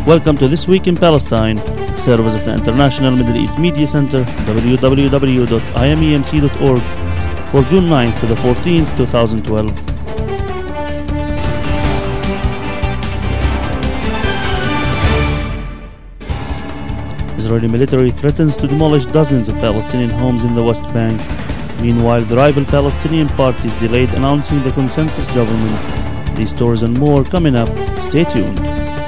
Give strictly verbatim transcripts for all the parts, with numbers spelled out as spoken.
Welcome to This Week in Palestine, a service of the International Middle East Media Center, w w w dot i m e m c dot org, for June ninth to the fourteenth, twenty twelve. Israeli military threatens to demolish dozens of Palestinian homes in the West Bank. Meanwhile, the rival Palestinian parties delayed announcing the consensus government. These stories and more coming up. Stay tuned.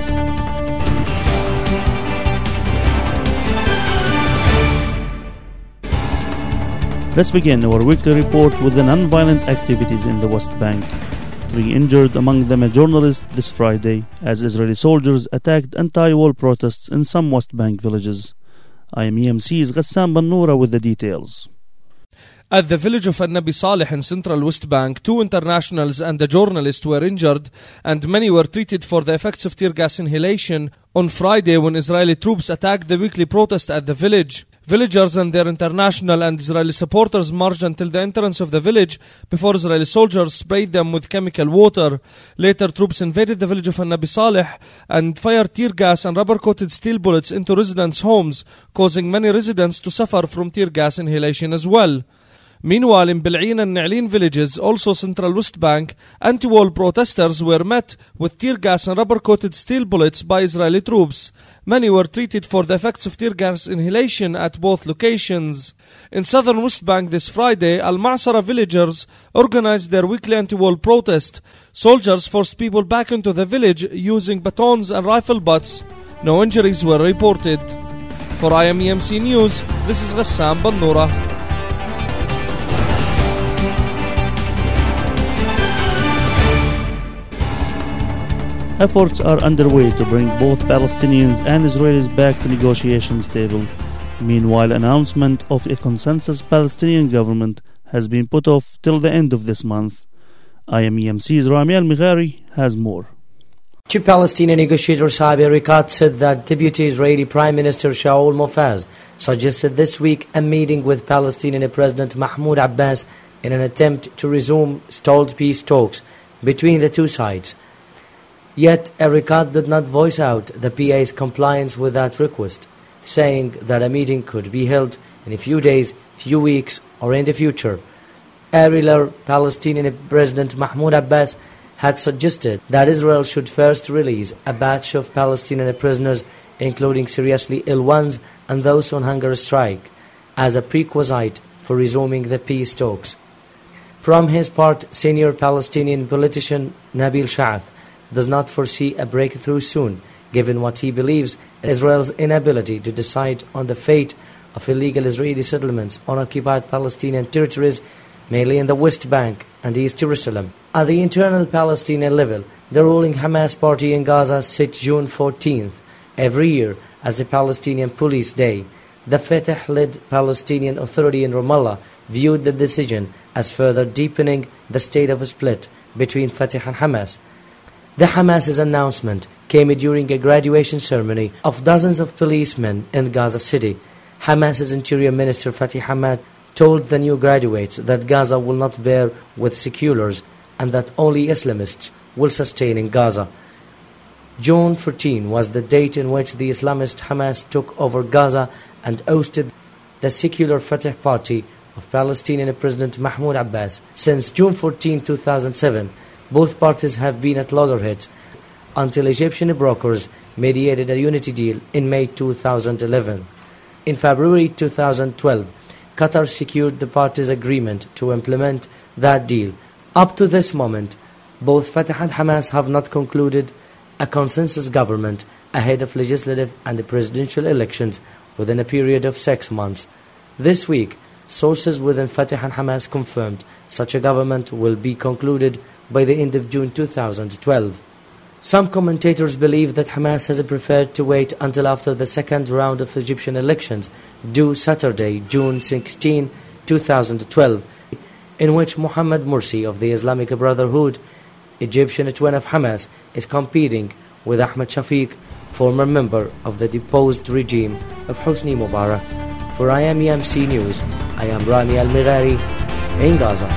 Let's begin our weekly report with the non-violent activities in the West Bank. Three injured, among them a journalist, this Friday, as Israeli soldiers attacked anti-war protests in some West Bank villages. I M E M C's Ghassan Bannoura with the details. At the village of An-Nabi Saleh in central West Bank, two internationals and a journalist were injured, and many were treated for the effects of tear gas inhalation on Friday when Israeli troops attacked the weekly protest at the village. Villagers and their international and Israeli supporters marched until the entrance of the village before Israeli soldiers sprayed them with chemical water. Later, troops invaded the village of An-Nabi Saleh and fired tear gas and rubber-coated steel bullets into residents' homes, causing many residents to suffer from tear gas inhalation as well. Meanwhile, in Bil'in and Na'lin villages, also central West Bank, anti-war protesters were met with tear gas and rubber-coated steel bullets by Israeli troops. Many were treated for the effects of tear gas inhalation at both locations. In southern West Bank this Friday, Al-Ma'sara villagers organized their weekly anti-war protest. Soldiers forced people back into the village using batons and rifle butts. No injuries were reported. For I M E M C News, this is Ghassan Bannoura. Efforts are underway to bring both Palestinians and Israelis back to negotiations table. Meanwhile, announcement of a consensus Palestinian government has been put off till the end of this month. I M E M C's Rami Al-Mighari has more. Chief Palestinian negotiator Saeb Erekat said that Deputy Israeli Prime Minister Shaul Mofaz suggested this week a meeting with Palestinian President Mahmoud Abbas in an attempt to resume stalled peace talks between the two sides. Yet, Erekat did not voice out the P A's compliance with that request, saying that a meeting could be held in a few days, few weeks, or in the future. Earlier, Palestinian President Mahmoud Abbas had suggested that Israel should first release a batch of Palestinian prisoners, including seriously ill ones and those on hunger strike, as a prerequisite for resuming the peace talks. From his part, senior Palestinian politician Nabil Sha'ath does not foresee a breakthrough soon, given what he believes Israel's inability to decide on the fate of illegal Israeli settlements on occupied Palestinian territories, mainly in the West Bank and East Jerusalem. At the internal Palestinian level, the ruling Hamas party in Gaza sets June fourteenth every year as the Palestinian Police Day. The Fatah-led Palestinian Authority in Ramallah viewed the decision as further deepening the state of a split between Fatah and Hamas. The Hamas's announcement came during a graduation ceremony of dozens of policemen in Gaza City. Hamas's Interior Minister Fatih Hamad told the new graduates that Gaza will not bear with seculars and that only Islamists will sustain in Gaza. June fourteenth was the date in which the Islamist Hamas took over Gaza and ousted the secular Fatah party of Palestinian President Mahmoud Abbas. Since June fourteenth, two thousand seven, both parties have been at loggerheads until Egyptian brokers mediated a unity deal in May two thousand eleven. In February two thousand twelve, Qatar secured the parties' agreement to implement that deal. Up to this moment, both Fatah and Hamas have not concluded a consensus government ahead of legislative and presidential elections within a period of six months. This week, sources within Fatah and Hamas confirmed such a government will be concluded by the end of June two thousand twelve. Some commentators believe that Hamas has preferred to wait until after the second round of Egyptian elections, due Saturday, June sixteenth, two thousand twelve, in which Mohammed Morsi of the Islamic Brotherhood, Egyptian twin of Hamas, is competing with Ahmed Shafiq, former member of the deposed regime of Hosni Mubarak. For I M E M C News, I am Rami Al-Mighari in Gaza.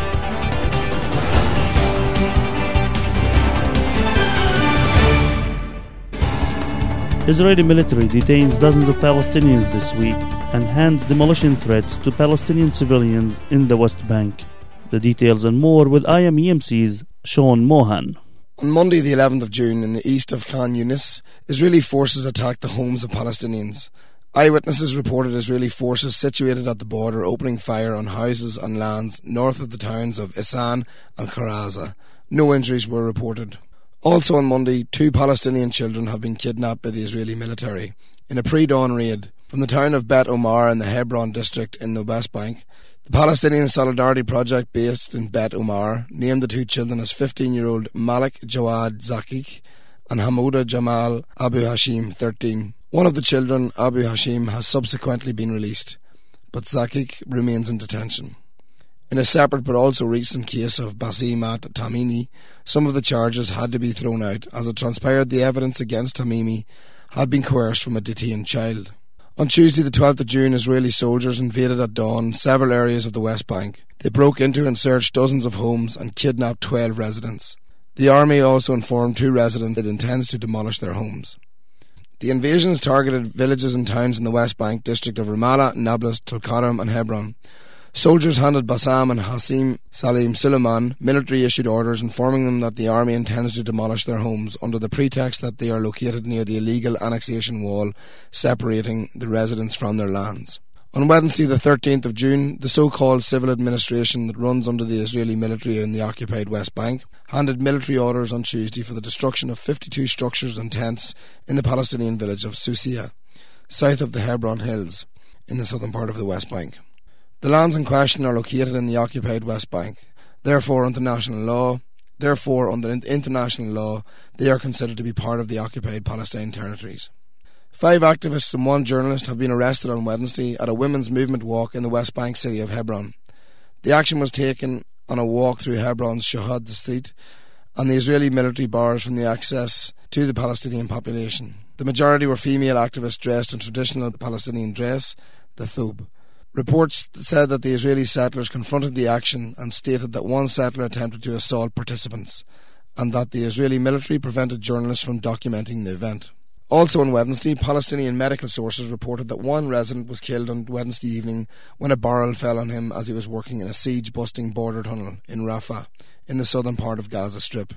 Israeli military detains dozens of Palestinians this week and hands demolition threats to Palestinian civilians in the West Bank. The details and more with I M E M C's Sean Mohan. On Monday the eleventh of June in the east of Khan Yunis, Israeli forces attacked the homes of Palestinians. Eyewitnesses reported Israeli forces situated at the border opening fire on houses and lands north of the towns of Isan and Kharaza. No injuries were reported. Also on Monday, two Palestinian children have been kidnapped by the Israeli military in a pre-dawn raid from the town of Bet Omar in the Hebron district in the West Bank. The Palestinian Solidarity Project based in Bet Omar named the two children as fifteen-year-old Malik Jawad Zakik and Hamouda Jamal Abu Hashim, thirteen. One of the children, Abu Hashim, has subsequently been released, but Zakik remains in detention. In a separate but also recent case of Basimat Tamimi, some of the charges had to be thrown out as it transpired the evidence against Tamimi had been coerced from a detained child. On Tuesday the twelfth of June, Israeli soldiers invaded at dawn several areas of the West Bank. They broke into and searched dozens of homes and kidnapped twelve residents. The army also informed two residents it intends to demolish their homes. The invasions targeted villages and towns in the West Bank district of Ramallah, Nablus, Tulkarem and Hebron. Soldiers handed Bassam and Hassim Salim Suleiman military-issued orders informing them that the army intends to demolish their homes under the pretext that they are located near the illegal annexation wall separating the residents from their lands. On Wednesday the thirteenth of June, the so-called civil administration that runs under the Israeli military in the occupied West Bank handed military orders on Tuesday for the destruction of fifty-two structures and tents in the Palestinian village of Susia, south of the Hebron Hills, in the southern part of the West Bank. The lands in question are located in the occupied West Bank. Therefore, under national law, therefore under international law, they are considered to be part of the occupied Palestine territories. Five activists and one journalist have been arrested on Wednesday at a women's movement walk in the West Bank city of Hebron. The action was taken on a walk through Hebron's Shahad Street, and the Israeli military bars from the access to the Palestinian population. The majority were female activists dressed in traditional Palestinian dress, the thub. Reports said that the Israeli settlers confronted the action and stated that one settler attempted to assault participants and that the Israeli military prevented journalists from documenting the event. Also on Wednesday, Palestinian medical sources reported that one resident was killed on Wednesday evening when a barrel fell on him as he was working in a siege-busting border tunnel in Rafah, in the southern part of Gaza Strip.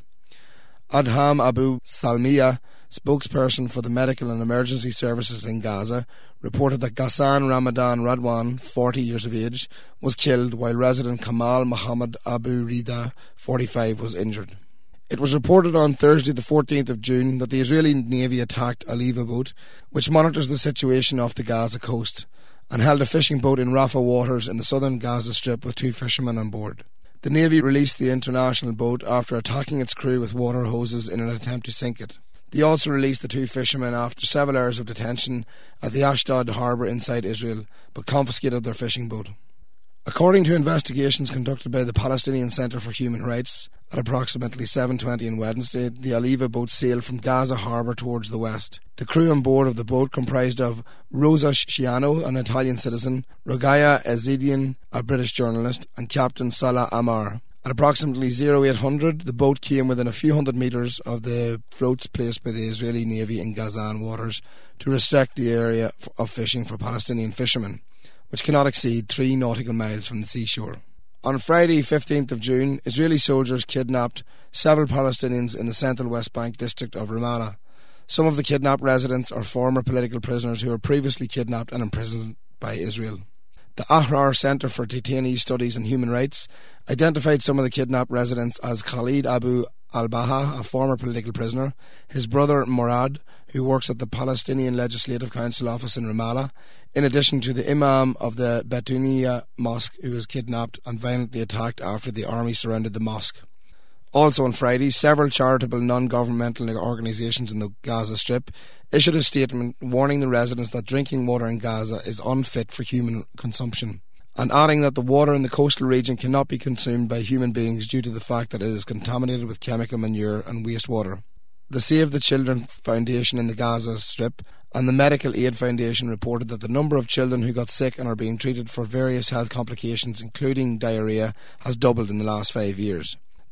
Adham Abu Salmiya, spokesperson for the medical and emergency services in Gaza, reported that Ghassan Ramadan Radwan, forty years of age, was killed while resident Kamal Muhammad Abu Rida, forty-five, was injured. It was reported on Thursday the fourteenth of June that the Israeli Navy attacked a Leva boat which monitors the situation off the Gaza coast and held a fishing boat in Rafah waters in the southern Gaza Strip with two fishermen on board. The Navy released the international boat after attacking its crew with water hoses in an attempt to sink it. They also released the two fishermen after several hours of detention at the Ashdod harbour inside Israel, but confiscated their fishing boat. According to investigations conducted by the Palestinian Centre for Human Rights, at approximately seven twenty on Wednesday, the Aliva boat sailed from Gaza harbour towards the west. The crew on board of the boat comprised of Rosa Sciano, an Italian citizen, Rogaya Ezidian, a British journalist, and Captain Salah Amar. At approximately eight hundred, the boat came within a few hundred metres of the floats placed by the Israeli Navy in Gazan waters to restrict the area of fishing for Palestinian fishermen, which cannot exceed three nautical miles from the seashore. On Friday, fifteenth of June, Israeli soldiers kidnapped several Palestinians in the central West Bank district of Ramallah. Some of the kidnapped residents are former political prisoners who were previously kidnapped and imprisoned by Israel. The Ahrar Centre for Detainee Studies and Human Rights identified some of the kidnapped residents as Khalid Abu al-Baha, a former political prisoner, his brother Murad, who works at the Palestinian Legislative Council office in Ramallah, in addition to the Imam of the Betuniya Mosque, who was kidnapped and violently attacked after the army surrounded the mosque. Also on Friday, several charitable non-governmental organisations in the Gaza Strip issued a statement warning the residents that drinking water in Gaza is unfit for human consumption, and adding that the water in the coastal region cannot be consumed by human beings due to the fact that it is contaminated with chemical manure and wastewater. The Save the Children Foundation in the Gaza Strip and the Medical Aid Foundation reported that the number of children who got sick and are being treated for various health complications, including diarrhoea, has doubled in the last five years.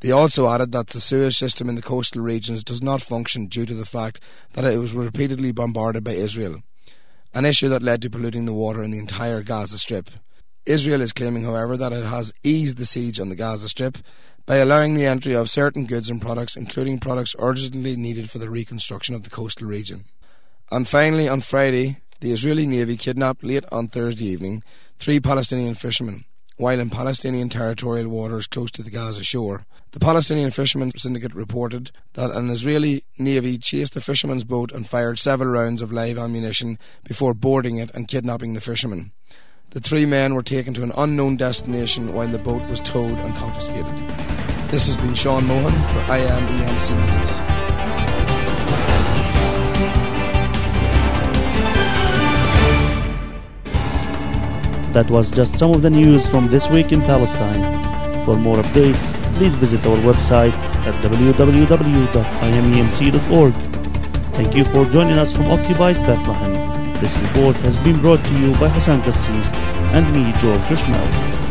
They also added that the sewage system in the coastal regions does not function due to the fact that it was repeatedly bombarded by Israel, an issue that led to polluting the water in the entire Gaza Strip. Israel is claiming, however, that it has eased the siege on the Gaza Strip by allowing the entry of certain goods and products, including products urgently needed for the reconstruction of the coastal region. And finally, on Friday, the Israeli Navy kidnapped late on Thursday evening three Palestinian fishermen while in Palestinian territorial waters close to the Gaza shore. The Palestinian Fishermen Syndicate reported that an Israeli Navy chased the fishermen's boat and fired several rounds of live ammunition before boarding it and kidnapping the fishermen. The three men were taken to an unknown destination while the boat was towed and confiscated. This has been Sean Mohan for I am E M C News. That was just some of the news from this week in Palestine. For more updates, please visit our website at w w w dot i m e m c dot org. Thank you for joining us from Occupied Bethlehem. This report has been brought to you by Hassan Qassis and me, George Rishmael.